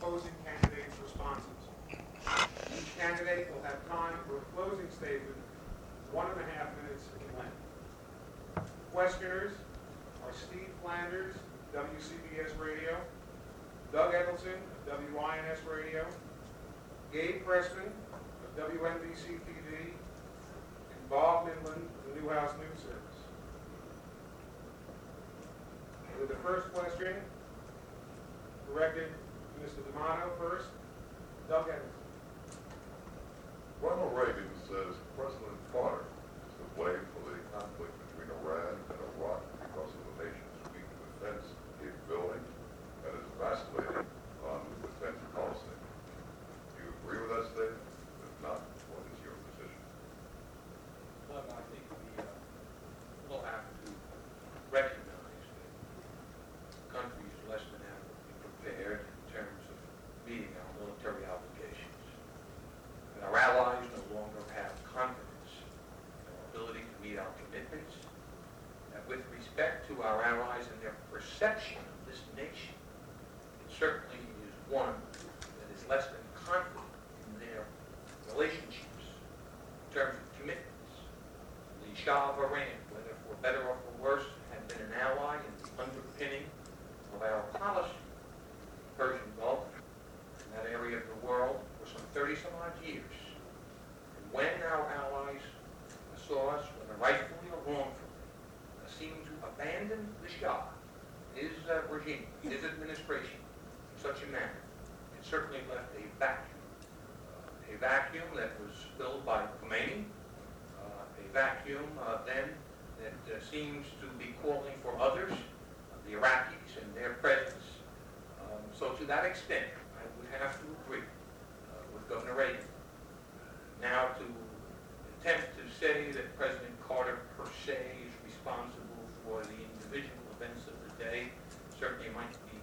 opposing candidates' responses. Each candidate will have time for a closing statement, 1.5 minutes in length. Questioners are Steve Flanders, WCBS Radio, Doug Edelson of WINS Radio, Gabe Pressman of WNBC TV, and Bob Midland of the Newhouse News Service. With the first question, directed to Mr. D'Amato first, Doug Edelson. Ronald Reagan says President Carter is to blame for the conflict between Iran and Iraq because of the nation's weak defense capability and is vacillating on defense policy. Do you agree with that statement? If not, what is your position? Well, I think we'll have to recognize that the country is less than adequately prepared in terms of meeting our military obligations. That our allies no longer have confidence in our ability to meet our commitments. That with respect to our allies and their perception of this nation, it certainly is one that is less than confident in their relationships in terms of commitments. The Shah of Iran, whether for better or for worse, had been an ally in the underpinning of our policy. The Persian Gulf, in that area of the world, for some 30-some-odd years. And when our allies saw us, whether rightfully or wrongfully, seem to abandon the Shah, his regime, his administration, in such a manner, it certainly left a vacuum. A vacuum that was filled by Khomeini, a vacuum then that seems to be calling for others, the Iraqis and their presence. So to that extent, I would have to agree with Governor Reagan. Now to attempt to say that President Carter per se is responsible for the individual events of the day certainly might be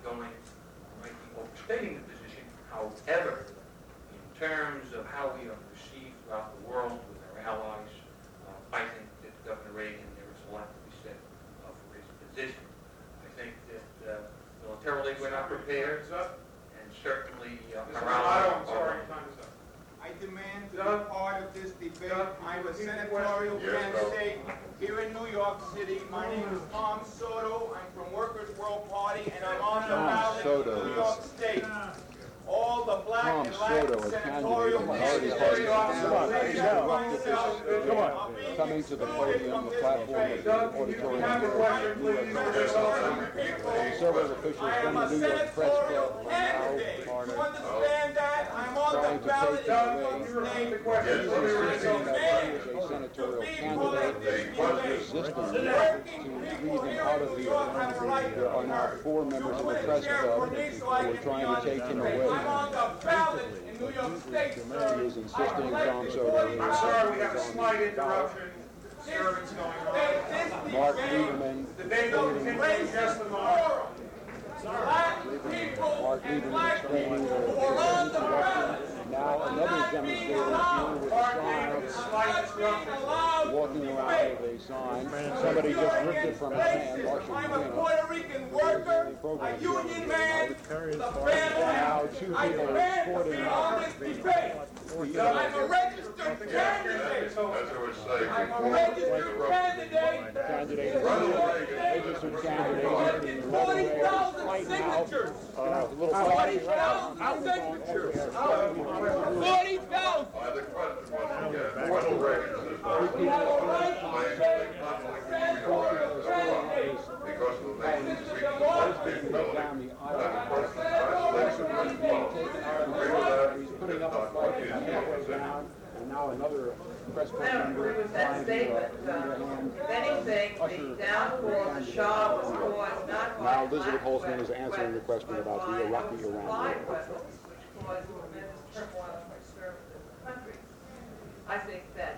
overstating the position. However, in terms of how we are perceived throughout the world with our allies, I think that Governor Reagan, there is a lot to be said for his position. I think that militarily we're not prepared, and certainly our allies are. I demand to be part of this debate. I'm a senatorial candidate here in New York City. My name is Tom Soto. I'm from Workers' World Party, and I'm on the ballot in New York State. All the black and Latin senatorial candidates Come on. Coming to the podium, the platform of the auditorium. Several officials from the New York Press Club are now understand that I'm on the ballot in New York State. A senatorial candidate resisting to leave him out of the arena. There are now 4 members of the press club who are trying to take him away. I'm on the ballot in New York State, sir. He is insisting Tom Soto. I'm sorry, we have a slight interruption. Disturbance going on. Mark Lieberman. The debate will continue in just a moment. Black people Mark and Lieberman black explaining people the who are on the interruption. ballot. Now another demonstrator here with a sign, walking around with a sign. Somebody just ripped it from his hand, Marshall I'm a Quinn. Puerto Rican worker, a union man, the family. I demand to be on this debate. I'm a registered candidate. As I was saying I'm a before, registered candidate. Candidate, registered candidate. Collected 40,000 signatures. 40,000 signatures. 40,000. by the question once again, Ronald Reagan says We have a right to say senatorial candidate because of the nation's weak defense capability. That the person He's putting up a fight and halfway down, and now another press club I don't member agree with that statement. If anything, the downfall of the Shah was caused not by Now Elizabeth black Holzman is answering the weapons, question but about by the Iraqi those Iran supply war. weapons, which caused tremendous turmoil and disturbance in the country. I think that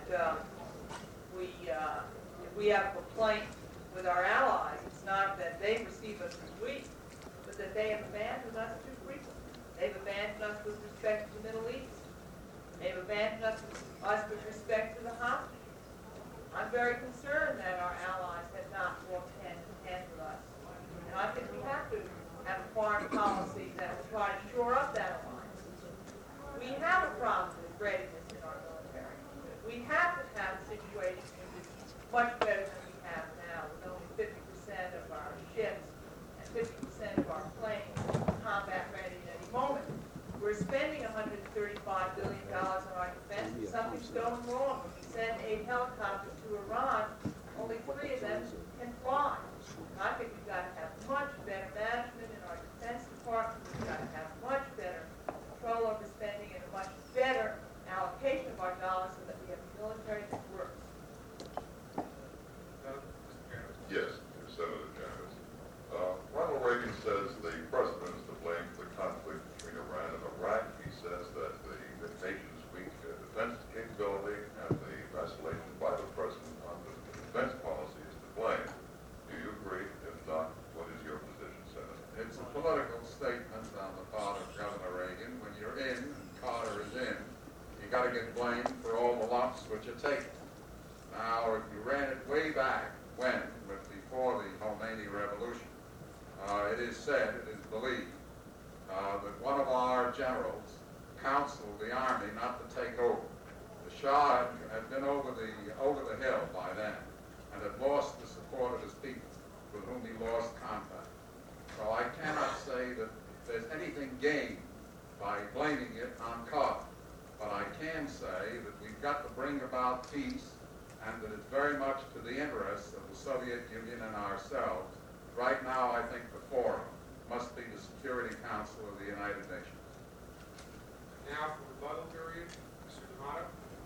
if we have a complaint with our allies, it's not that they receive us as weak, but that they have abandoned us too frequently. They've abandoned us with respect to the Middle East. They've abandoned us with respect to the hostages. I'm very concerned that our allies have not walked hand in hand with us. And I think we have to have a foreign policy that will try to shore up that alliance. We have a problem with readiness in our military. We have to have a situation which is much better than we have now, with only 50% of our ships and 50% of our planes combat ready at any moment. We're spending $135 billion on our defense, and something's going wrong. When we send 8 helicopters to Iran, only 3 of them can fly. I think we've got to have much better management in our Defense Department. We've got to have much better control over spending and a much better allocation of our dollars so that we have a military that works. Yes, Senator Janice. Ronald Reagan says the president is to blame for the conflict between Iran and Iraq. He says that the nation's weak defense capability and the vacillation by the president on the defense policy is to blame. Do you agree? If not, what is your position, Senator? It's a political statement on the part of Governor Reagan. When you're in and Carter is in, you got to get blamed for all the lumps which are taken. Now, if you ran it way back when, but before the Khomeini revolution, it is said, it is believed, that one of our generals counseled the army not to take over. The Shah had been over the hill by then and had lost the support of his people, with whom he lost contact. So I cannot say that there's anything gained by blaming it on Carter. But I can say that we've got to bring about peace, and that it's very much to the interests of the Soviet Union and ourselves. Right now, I think the forum must be the Security Council of the United Nations. Now for rebuttal period, Mr. D'Amato.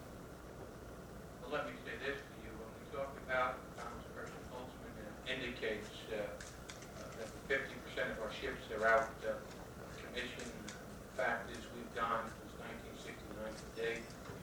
Well, let me say this to you. When we talk about, Congressperson Holtzman indicates that the 50% of our ships are out of commission. The fact is we've gone since 1969 to date.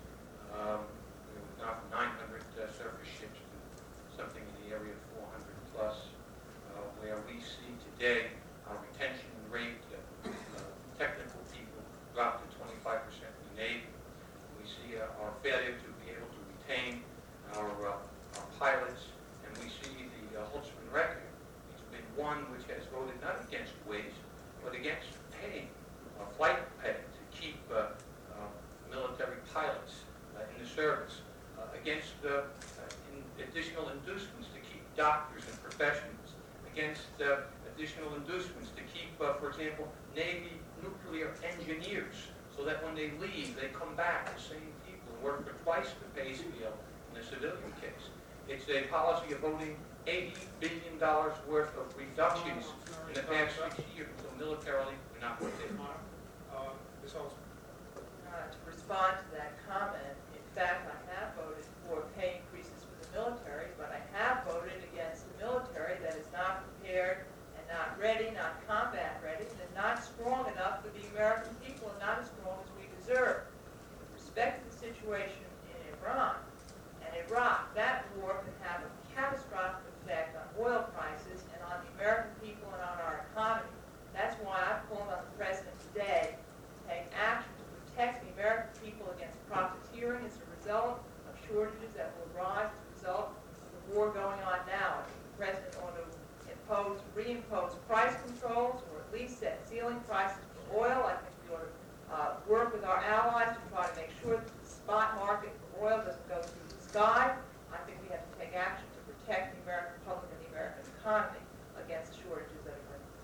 We've gone from 900 surface ships to something in the area of 400 plus, where we see today our retention rate of technical people drop to 25% in the Navy. We see our failure to be able to retain our pilots, and we see the Holtzman record. It's been one which has voted not against waste, but against paying, flight pay to keep military pilots in the service, against additional inducements to keep doctors and professionals, against additional inducements to keep, for example, Navy nuclear engineers, so that when they leave, they come back, the same people, and work for twice the pay scale in the civilian case. It's a policy of voting $80 billion worth of reductions in the past 6 years, so militarily, we're not worth it. Ms. Holtzman. To respond to that comment, in fact, I have voted for pay increases for the military, but I have voted against the military that is not prepared and not ready, not combat ready, and not strong enough for the American people, and not as strong as we deserve. With respect to the situation in Iran and Iraq, that war can have a catastrophic effect on oil prices and on the American people and on our economy. That's why I called on the President today to take action to protect the American people against profiteering as a result of shortages that will arise as a result of the war going on now. I think the President ought to reimpose price controls, or at least set ceiling prices for oil. I think we ought to work with our allies to try to make sure that the spot market for oil doesn't go through the sky. I think we have to take action to protect the American public and the American economy against shortages that are going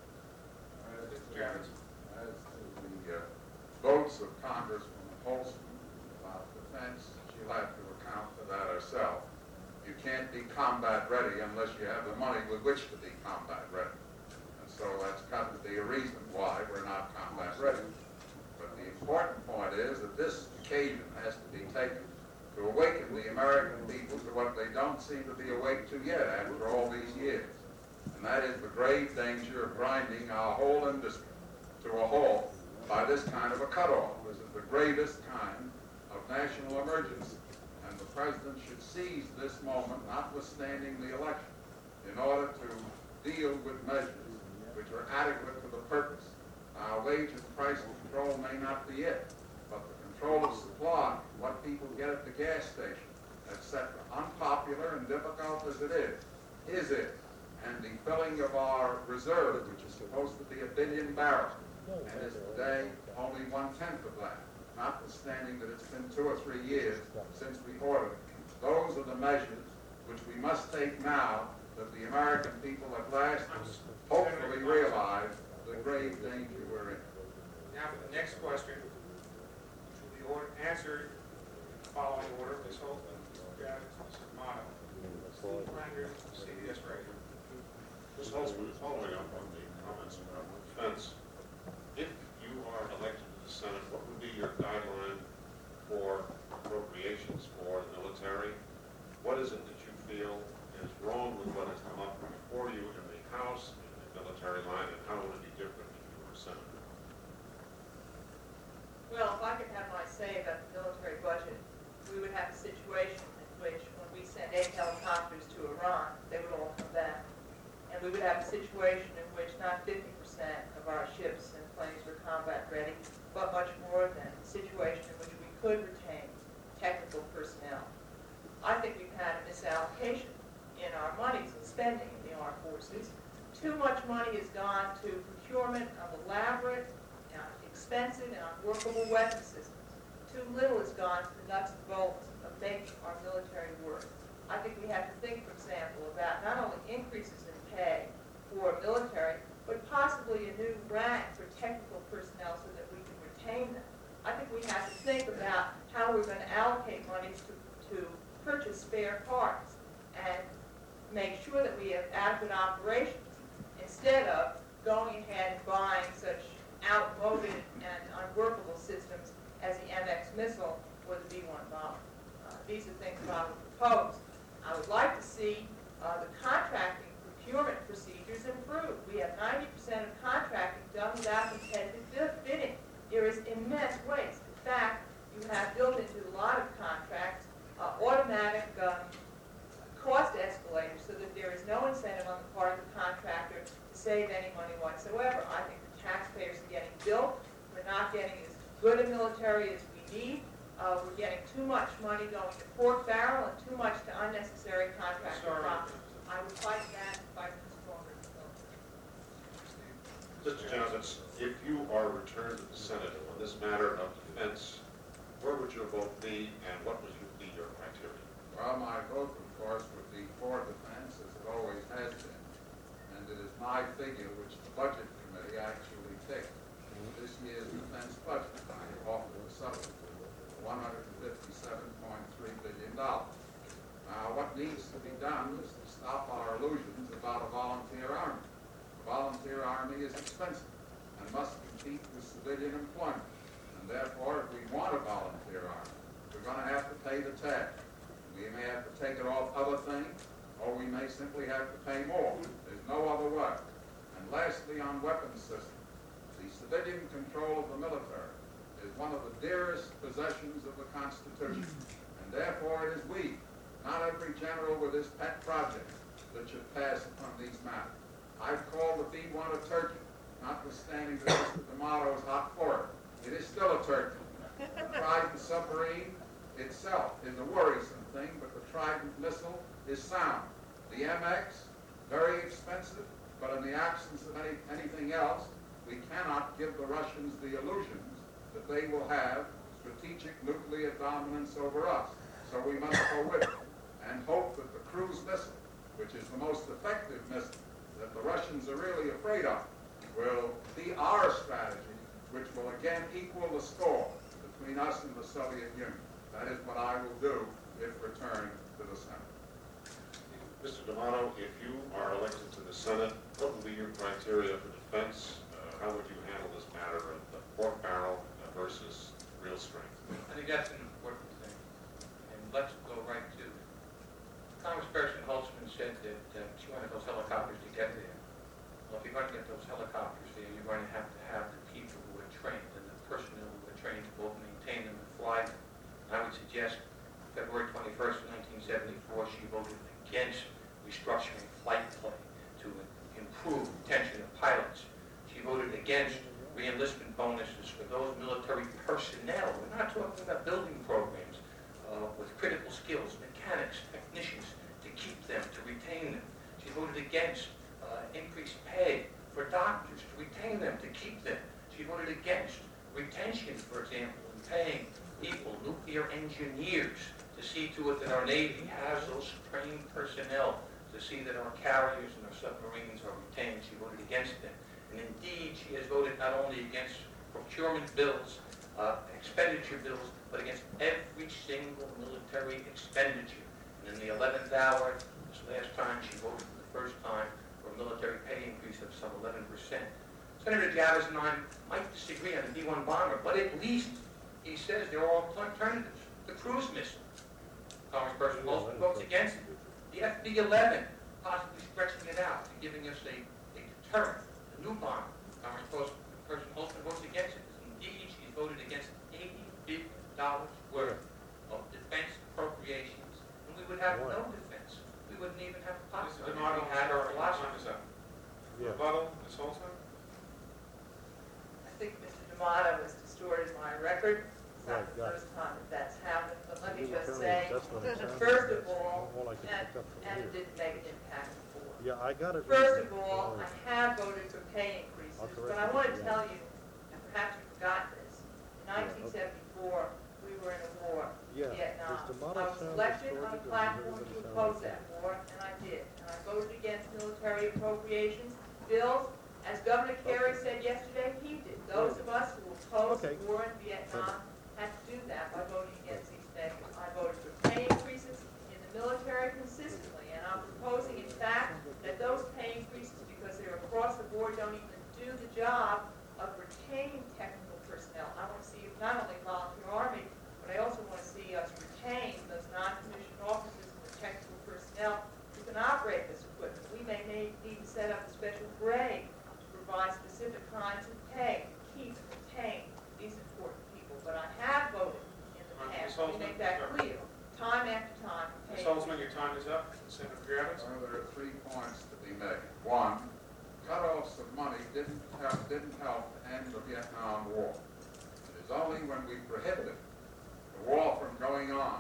on. Mr. Chairman. As to the votes of Congressman Holtzman about defense, she'll have to account for that herself. You can't be combat ready unless you have the money with which to be combat ready. And so that's got to be a reason why we're not combat ready. But the important point is that this occasion has to be taken to awaken the American people to what they don't seem to be awake to yet after all these years. And that is the grave danger of grinding our whole industry to a halt by this kind of a cutoff. This is the gravest kind of national emergency. And the President should seize this moment, notwithstanding the election, in order to deal with measures which are adequate to the purpose. Now, wage and price control may not be it, but the control of supply, what people get at the gas station, etc., unpopular and difficult as it is it. And the filling of our reserve, which is supposed to be 1 billion barrels, and is today only 1/10 of that, notwithstanding that it's been 2 or 3 years since we ordered it. Those are the measures which we must take now that the American people at last hopefully realize the grave danger we're in. Now for the next question, which will be answered in the following order: Ms. Holtzman, Mr. Javits, Mr. Amato. Steve Flanders, CBS Radio. Ms. Holtzman, following up on the comments about the fence, if you are elected to the Senate, what would be your guideline for appropriations for the military? What is it that you feel is wrong with what has come up before you in the House, in the military line, and how would it be different if you were a senator? Well, if I could have my say about the military budget, we would have a situation in which when we send 8 helicopters to Iran, they would all come back. And we would have a situation in which not 50% of our ships and planes were combat ready, but much more than a situation in which we could retain technical personnel. I think we've had a misallocation in our monies and spending in the armed forces. Too much money has gone to procurement of elaborate, expensive, and unworkable weapon systems. Too little has gone to the nuts and bolts of making our military work. I think we have to think, for example, about not only increases in pay for military, but possibly a new rank for technical personnel so that we can retain them. I think we have to think about how we're going to allocate monies to purchase spare parts and make sure that we have adequate operations instead of going ahead and buying such outmoded and unworkable systems as the MX missile or the B-1 bomber. These are things that I would propose. I would like to see the contracting procurement procedures improved. We have 90% of contracting done without competitive bidding. There is immense waste. In fact, you have built into a lot of contracts automatic cost escalators so that there is no incentive on the part of the contractor to save any money whatsoever. I think the taxpayers are getting built. We're not getting as good a military as we need. We're getting too much money going to pork barrel and too much to unnecessary contractor profit. I would fight that and fight the stronger military. Mr. Javits, if you are returned to the Senate on this matter of defense, where would your vote be and what would be your criteria? Well, my vote, of course, would be for defense, as it always has been. And it is my figure which the Budget Committee actually picked. This year's defense budget, I offer a supplement of $157.3 billion. Now, what needs to be done is to stop our illusions about a volunteer army. A volunteer army is expensive and must compete with civilian employment. And therefore, if we want a volunteer army, we're going to have to pay the tax. We may have to take it off other things, or we may simply have to pay more. There's no other way. And lastly, on weapons systems, the civilian control of the military is one of the dearest possessions of the Constitution. And therefore, it is we, not every general with his pet project, that should pass upon these matters. I've called the B-1 a turkey, notwithstanding that Mr. D'Amato is hot for it. It is still a turkey. The Trident submarine itself is a worrisome thing, but the Trident missile is sound. The MX, very expensive, but in the absence of anything else, we cannot give the Russians the illusions that they will have strategic nuclear dominance over us. So we must go with it and hope that the cruise missile, which is the most effective missile that the Russians are really afraid of, will be our strategy, which will again equal the score between us and the Soviet Union. That is what I will do if returned to the Senate. Mr. D'Amato, if you are elected to the Senate, what will be your criteria for defense? How would you handle this matter of the pork barrel versus real strength? I think that's an important thing. And let's go right to it. Congressperson Holtzman said that she wanted those helicopters to get there. Well, if you're going to get those helicopters there, you're going to have the people who are trained and the personnel who are trained to both maintain them and fly them. And I would suggest February 21st, 1974, she voted against restructuring flight plan to improve retention of pilots. She voted against re-enlistment bonuses for those military personnel. We're not talking about building programs with critical skills, mechanics, technicians, to keep them, to retain them. She voted against increased pay for doctors, to retain them, to keep them. She voted against retention, for example, and paying people, nuclear engineers, to see to it that our Navy has those trained personnel, to see that our carriers and our submarines are retained. She voted against them. And indeed, she has voted not only against procurement bills, expenditure bills, but against every single military expenditure. And in the 11th hour, this last time, she voted for the first time for a military pay increase of some 11%. Senator Javits and I might disagree on the B-1 bomber, but at least he says there are alternatives. The cruise missile, Congressperson Wilson votes against it. The FB-11, possibly stretching it out and giving us a deterrent. The new bomber, Congressperson Holtzman votes against it. Indeed, she's voted against $80 billion worth of defense appropriations, and we would have no defense. We wouldn't even have a possibility. We had our philosophy. Rebuttal, Ms. Holtzman? I think Mr. D'Amato has distorted my record. It's not the first time that that's happened, but let me just say, first of all, and it didn't make an impact before. Yeah, I got it. First of all, I have voted for pay increases, but I want to tell you, and perhaps you forgot this, in 1974, we were in a war in Vietnam. I was elected on a platform to oppose that war, and I did. And I voted against military appropriations bills. As Governor Kerry said yesterday, he did. Those of us who opposed the war in Vietnam had to do that by voting against these measures. I voted for pay increases in the military consistently, and I'm proposing, in fact, that those pay increases, because they're across the board, don't even do the job of retaining technical personnel. I want to see not only volunteer Army, but I also want to see us retain those non-commissioned officers and the technical personnel who can operate this equipment. We may need to set up a special grade to provide specific kinds of pay to keep and retain these important people. But I have voted in the past to make that clear, time after time. Ms. Holtzman, your time is up. Senator Javits? Well, there are 3 points to be made. One, cutoffs of money didn't help to end the Vietnam War. It is only when we prohibited the war from going on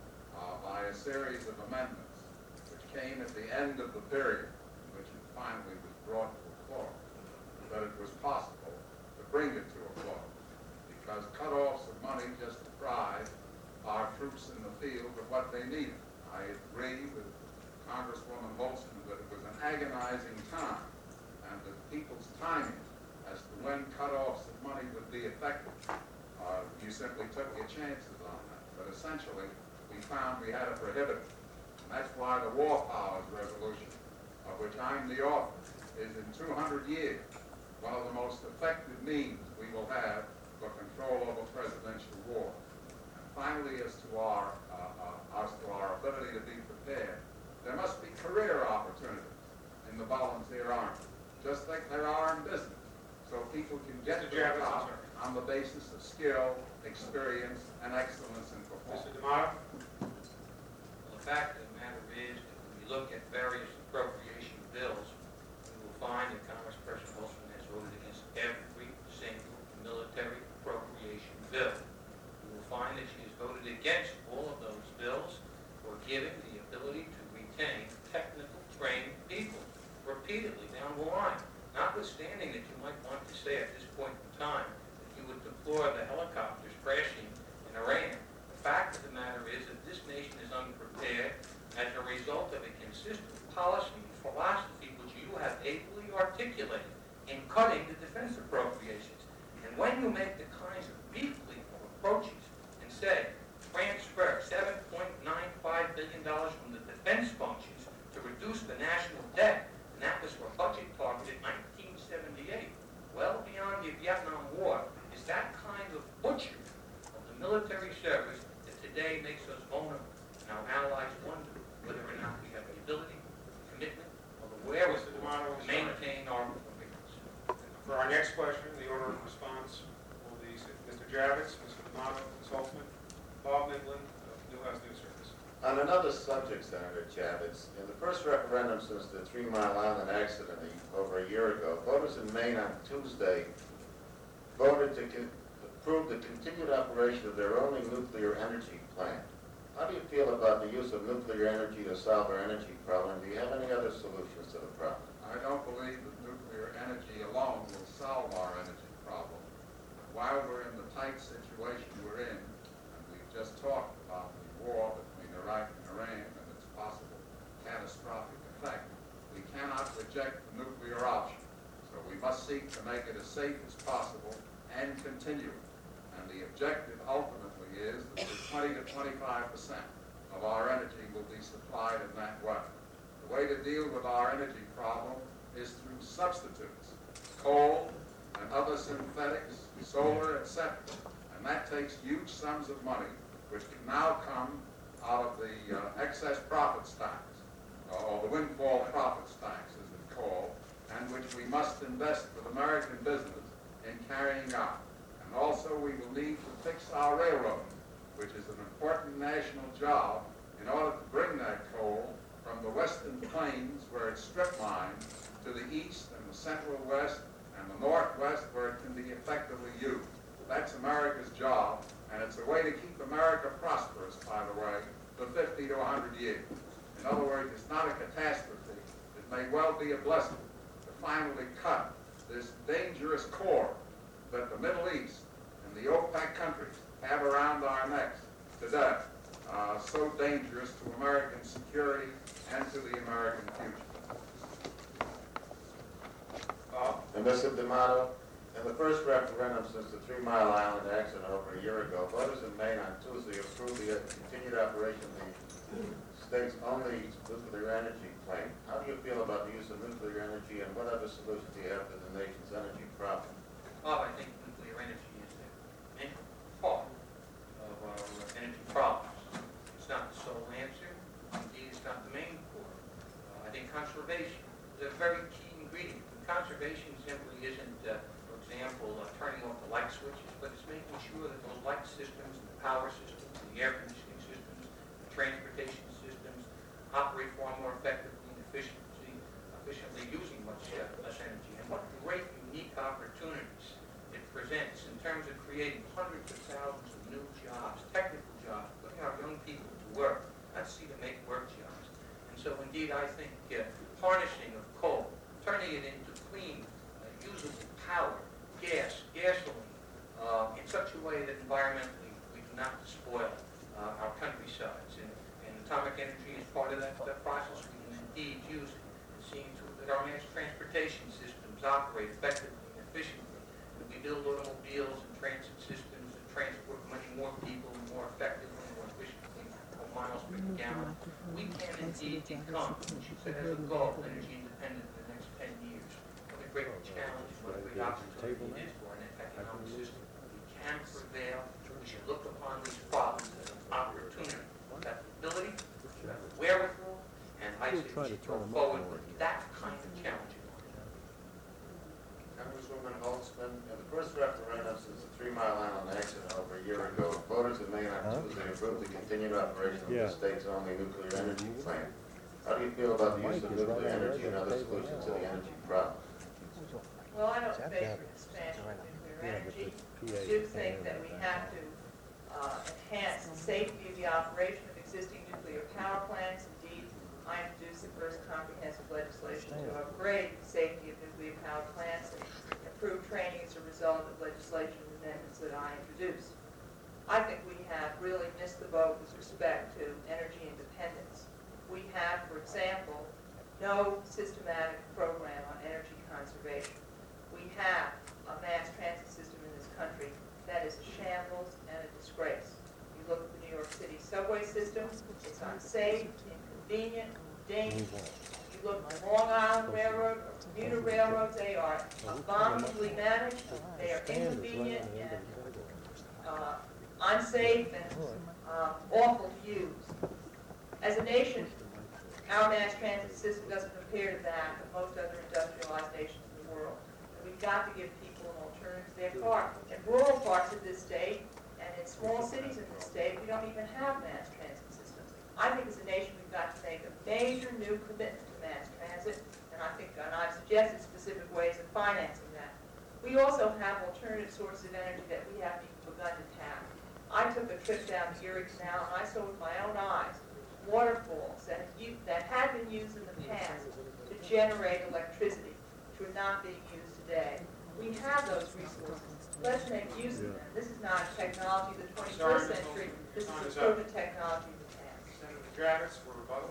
by a series of amendments, which came at the end of the period in which it finally was brought to a close, that it was possible to bring it to a close. Because cutoffs of money just deprived our troops in the field of what they needed. I agree with Congresswoman Holtzman that it was an agonizing time, and that people's timing as to when cutoffs of money would be effective, you simply took your chances on that. But essentially, we found we had to prohibit it. And that's why the War Powers Resolution, of which I'm the author, is in 200 years one of the most effective means we will have for control over presidential war. And finally, as to our ability to be prepared, there must be career opportunities in the volunteer army, just like there are in business, so people can get to the top on the basis of skill, experience, and excellence in performance. Mr. D'Amato? Well, the fact of the matter is that when you look at various appropriation bills, you will find that Congressperson Holtzman has voted against every single military appropriation bill. You will find that she has voted against all of those bills for giving the ability to retain technical trained people repeatedly down the line. Notwithstanding that you might want to say at this point in time that you would deplore the helicopters crashing in Iran, the fact of the matter is that this nation is unprepared as a result of a consistent policy and philosophy which you have ably articulated in cutting the defense appropriations. And when you make the kinds of beef-lethal approaches and say, transfer $7.95 billion from the defense functions to reduce the national debt, and that was for a budget target in 1978, well beyond the Vietnam War, is that kind of butchery of the military service that today makes us vulnerable. And our allies wonder whether or not we have the ability, the commitment, or the wherewithal to maintain our commitments. For our next question, the order of response will be Mr. Javits, Mr. D'Amato, Ms. Holtzman, Bob Midland of Newhouse News Service. On another subject, Senator Javits, in the first referendum since the 3 Mile Island accident over a year ago, voters in Maine on Tuesday voted to approve the continued operation of their only nuclear energy plant. How do you feel about the use of nuclear energy to solve our energy problem? Do you have any other solutions to the problem? I don't believe that nuclear energy alone will solve our energy problem. while we're in the tight situation we're in, and we've just talked about the war between Iraq and Iran and its possible catastrophic effect, we cannot reject the nuclear option. So we must seek to make it as safe as possible and continue. And the objective ultimately is that 20 to 25% of our energy will be supplied in that way. The way to deal with our energy problem is through substitutes, coal and other synthetics, solar, etc. And that takes huge sums of money, which can now come out of the excess profits tax, or the windfall profits tax, as it's called, and which we must invest with American business in carrying out. And also we will need to fix our railroads, which is an important national job in order to bring that coal from the western plains where it's strip mined to the east and the central west and the northwest where it can be effectively used. That's America's job, and it's a way to keep America prosperous, by the way, for 50 to 100 years. In other words, it's not a catastrophe. It may well be a blessing to finally cut this dangerous cord that the Middle East and the OPEC countries have around our necks today, so dangerous to American security and to the American future. And Mr. D'Amato, in the first referendum since the 3 Mile Island accident over a year ago, voters in Maine on Tuesday approved the continued operation of the state's only nuclear energy plant. How do you feel about the use of nuclear energy, and what other solutions do you have to the nation's energy problem? Well, I think nuclear energy is an integral part of our energy problems. It's not the sole answer. Indeed, it's not the main core. I think conservation is a very key ingredient. Conservation simply isn't, for example, turning off the light switches, but it's making sure that those light systems and the power systems and the air conditioning systems, the transportation systems operate far more effectively and efficiently using much less energy. And what great unique opportunities it presents in terms of creating hundreds of thousands of new jobs, technical jobs, putting our young people to work, not see to make work jobs. And so indeed I think harnessing of coal, turning it into clean, usable power, gas, gasoline, in such a way that environmentally we do not despoil our countrysides. And atomic energy is part of that process. We can indeed use it and seeing to it that our mass transportation systems operate effectively and efficiently. That we build automobiles and transit systems that transport many more people more effectively and more efficiently, more miles per gallon. We can indeed become, as you said, as a goal, energy independent in the next 10 years. What a great challenge, what a great opportunity it is for an economic system. We can prevail. We should look upon these problems as an opportunity. That ability, that wherewithal, and I say we should go forward with that kind of challenge. Congresswoman Holtzman, in the first referendum since the 3 Mile Island accident over a year ago, voters in Maine on Tuesday approved the continued operation of the state's only nuclear energy plant. How do you feel about the use of nuclear energy and other solutions to the energy problem? Well, I don't favor expansion of nuclear energy. I do think that we have to enhance the safety of the operation of existing nuclear power plants. Indeed, I introduced the first comprehensive legislation to upgrade the safety of nuclear power plants and improve training as a result of legislation amendments that I introduced. I think we have really missed the boat with respect to energy independence. We have, for example, no systematic program on energy conservation. We have a mass transit system in this country that is a shambles and a disgrace. You look at the New York City subway system, it's unsafe, inconvenient, dangerous. You look at the Long Island Railroad or commuter railroads, they are abominably managed, they are inconvenient and unsafe and awful to use. As a nation, our mass transit system doesn't compare to that of most other industrialized nations in the world. We've got to give people an alternative to their car. In rural parts of this state and in small cities in this state, we don't even have mass transit systems. I think as a nation we've got to make a major new commitment to mass transit, and I've suggested specific ways of financing that. We also have alternative sources of energy that we haven't even begun to tap. I took a trip down the Erie Canal and I saw with my own eyes waterfalls that had been used in the past to generate electricity, which are not being used today. We have those resources. let's make use of them. This is not technology of the Sorry, 21st century. This is time the is up. proven technology of the past. Senator Javits for rebuttal.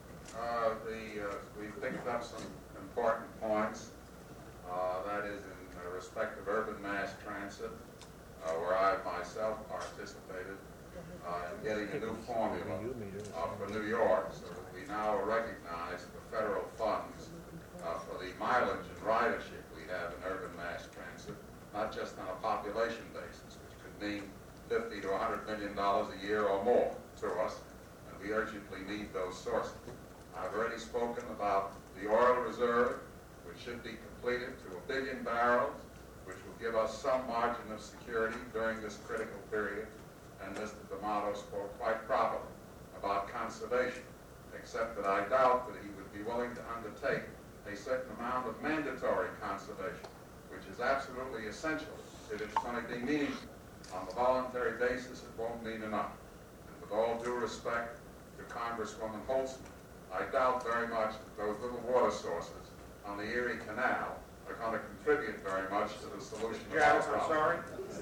We picked up some important points. That is in respect of urban mass transit, where I myself participated in getting a new formula for New York, so that we now recognize the federal funds for the mileage and ridership we have in urban mass transit, not just on a population basis, which could mean $50 to $100 million a year or more to us, and we urgently need those sources. I've already spoken about the oil reserve, which should be completed to 1 billion barrels, which will give us some margin of security during this critical period. And Mr. D'Amato spoke quite properly about conservation, except that I doubt that he would be willing to undertake a certain amount of mandatory conservation, which is absolutely essential if it's going to be meaningful. On a voluntary basis, it won't mean enough. And with all due respect to Congresswoman Holtzman, I doubt very much that those little water sources on the Erie Canal are going to contribute very much to the solution of our Javits, I'm problem. sorry.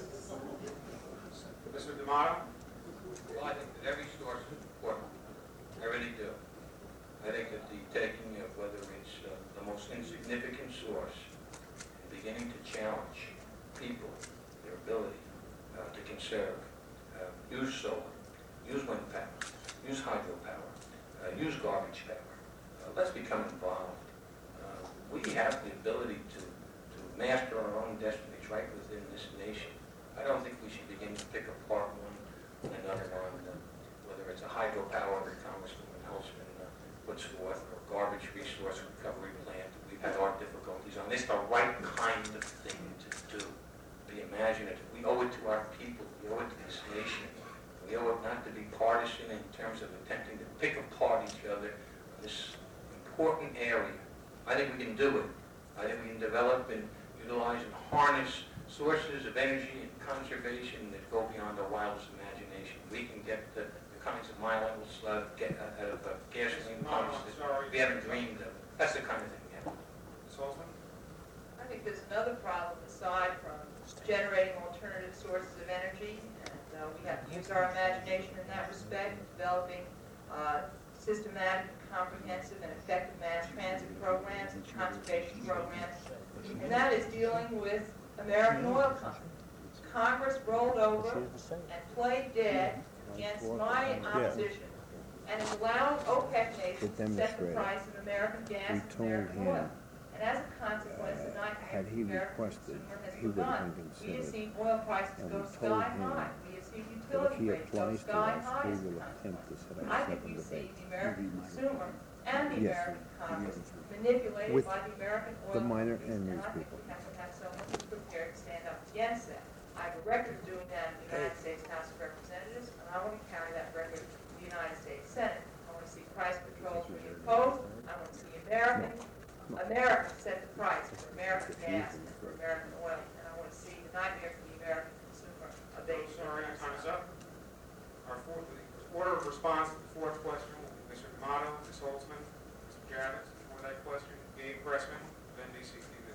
Mr. D'Amato? Well, I think that every source is important. I really do. I think that the taking of whether it's the most insignificant source and beginning to challenge people, their ability to conserve, use solar, use wind power, use hydropower, use garbage power. Let's become involved. We have the ability to master our own destinies right within this nation. I don't think we should begin to pick apart one another on whether it's a hydropower that Congresswoman Holtzman puts forth or garbage resource recovery plant. We've had our difficulties on. It's the right kind of thing to do. Be imaginative. We owe it to our people. We owe it to this nation. We owe it not to be partisan in terms of attempting to pick apart each other on this important area. I think we can do it. I think we can develop and utilize and harness sources of energy and conservation that go beyond our wildest imagination. We can get the kinds of miles out of gasoline pumps that we haven't dreamed of. That's the kind of thing we have. Ms. Holtzman? I think there's another problem aside from generating alternative sources of energy, and we have to use our imagination in that respect, developing systematic, comprehensive, and effective mass transit programs and conservation programs, and that is dealing with American oil companies. Congress rolled over and played dead against my opposition and is allowing OPEC nations to set the price of American gas and American oil. And as a consequence, the night had he requested, he would have been we have considered. seen oil prices And go we told sky him high. We have seen But if utility he rates go applies to sky us, high we as a will consequence. attempt to set up I a think second we see debate. the American consumer and the Yes, American Congress yes. manipulated With by the American oil the minor companies, and and I think people. we have to have someone who's prepared to stand up against that. I have a record of doing that in the United States House of Representatives, and I want to carry that record to the United States Senate. I want to see price controls be imposed. I want to see America set the price for American gas and for American oil, and I want to see the nightmare for the American consumer abated. Sorry, your time is up. Our order of response to the fourth question will be Mr. D'Amato, Ms. Holtzman, Mr. Javits. Before that question, Gabe Pressman, of NBC-TV.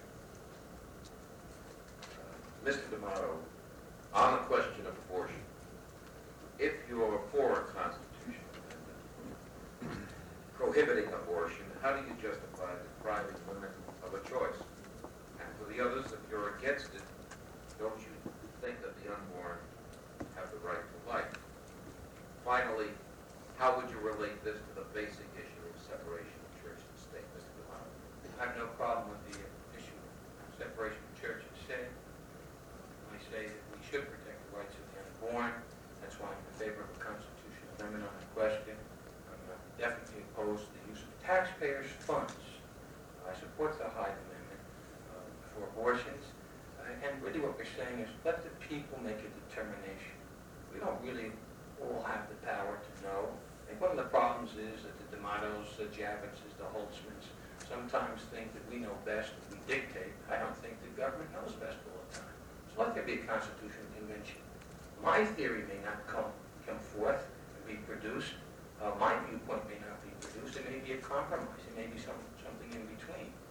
Mr. D'Amato, on the question of abortion, if you are for a constitutional amendment prohibiting abortion, how do you justify depriving women of a choice? And for the others, if you're against it, don't you think that the unborn have the right to life? Finally, how would you relate this to the basic issue of separation of church and state, Mr. D'Amato? I have no problem with the issue of separation of church and state. I say that we should protect the rights of the unborn. That's why I'm in favor of a constitutional amendment on the question. I'm definitely opposed to the use of taxpayers' funds. I support the Hyde Amendment for abortions. And really what we're saying is let the people make a determination. We don't really all have the power to know. I think one of the problems is that the D'Amatos, the Javits, the Holtzmans sometimes think that we know best, we dictate. I don't think the government knows best all the time. So let there be a constitutional convention. My theory may not come forth and be produced. My viewpoint may not be produced. It may be a compromise. It may be something in between. But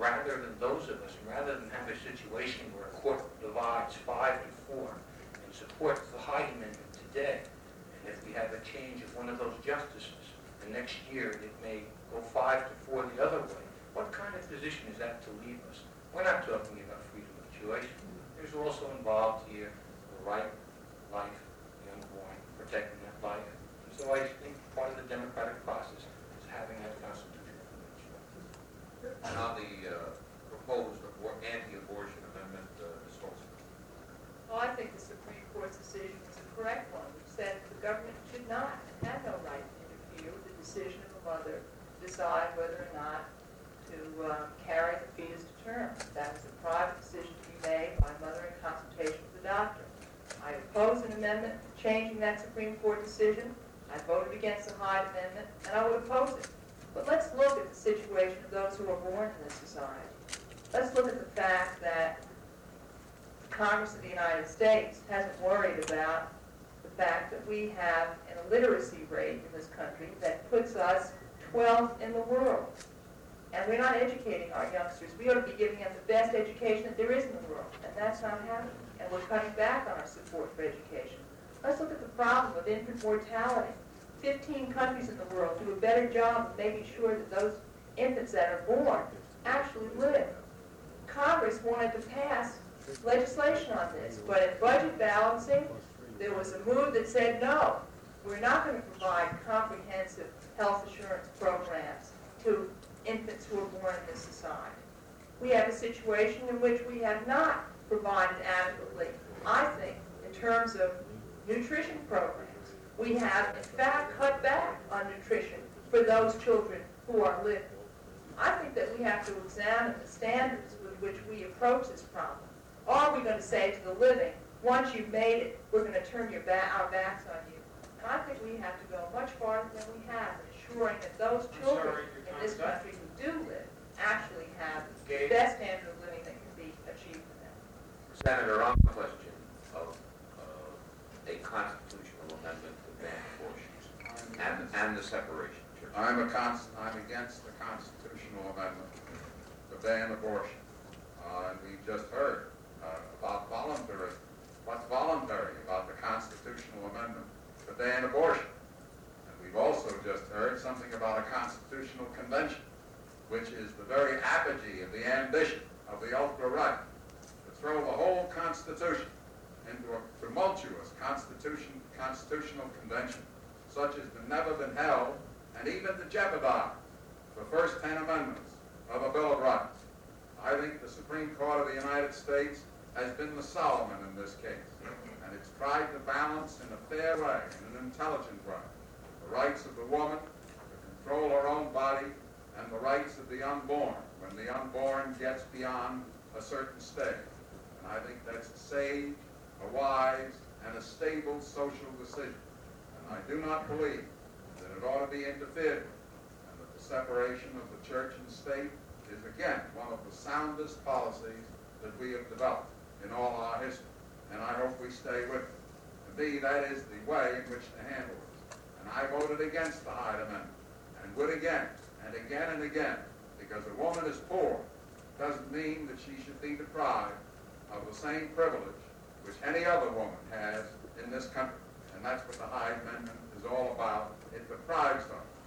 rather than those of us, rather than have a situation where a court divides 5-4 and supports the Hyde Amendment today, and if we have a change of one of those justices, and next year it may go 5-4 the other way, what kind of position is that to leave us? We're not talking about freedom of choice. There's also involved here the right, life, the unborn, protecting that life. And so I think part of the democratic process is having that constitutional convention. And on the proposed anti-abortion amendment, Ms. Olson? Well, I think the Supreme Court's decision is a correct one, which said the government should not and have no right to interfere with the decision of a mother to decide whether or not to carry the fetus to term. That is a private decision to be made by a mother in consultation with the doctor. I oppose an amendment changing that Supreme Court decision. I voted against the Hyde Amendment, and I would oppose it. But let's look at the situation of those who are born in this society. Let's look at the fact that Congress of the United States hasn't worried about the fact that we have an illiteracy rate in this country that puts us 12th in the world. And we're not educating our youngsters. We ought to be giving them the best education that there is in the world, and that's not happening. And we're cutting back on our support for education. Let's look at the problem of infant mortality. 15 countries in the world do a better job of making sure that those infants that are born actually live. Congress wanted to pass legislation on this, but in budget balancing, there was a move that said, no, we're not going to provide comprehensive health assurance programs to infants who are born in this society. We have a situation in which we have not provided adequately, I think, in terms of nutrition programs. We have, in fact, cut back on nutrition for those children who are living. I think that we have to examine the standards with which we approach this problem. Are we going to say to the living, once you've made it, we're going to turn our backs on you? And I think we have to go much farther than we have in ensuring that those children in this country who do live actually have the best standard of living that can be achieved for them. Senator, on the question of a constitutional amendment to ban abortions and the separation of church. I'm against the constitutional amendment to ban abortion. And we just heard about voluntary. What's voluntary about the constitutional amendment to ban abortion? And we've also just heard something about a constitutional convention, which is the very apogee of the ambition of the ultra-right, to throw the whole Constitution into a tumultuous constitutional convention, such as has never been held, and even to jeopardize the first 10 amendments of a Bill of Rights. I think the Supreme Court of the United States has been the Solomon in this case, and it's tried to balance in a fair way, in an intelligent way, the rights of the woman to control her own body and the rights of the unborn when the unborn gets beyond a certain stage. And I think that's a sage, a wise, and a stable social decision. And I do not believe that it ought to be interfered with, and that the separation of the church and state is, again, one of the soundest policies that we have developed in all our history. And I hope we stay with it. To me, that is the way in which to handle it. And I voted against the Hyde Amendment, and would again, and again and again, because a woman is poor doesn't mean that she should be deprived of the same privilege which any other woman has in this country. And that's what the Hyde Amendment is all about. It deprives them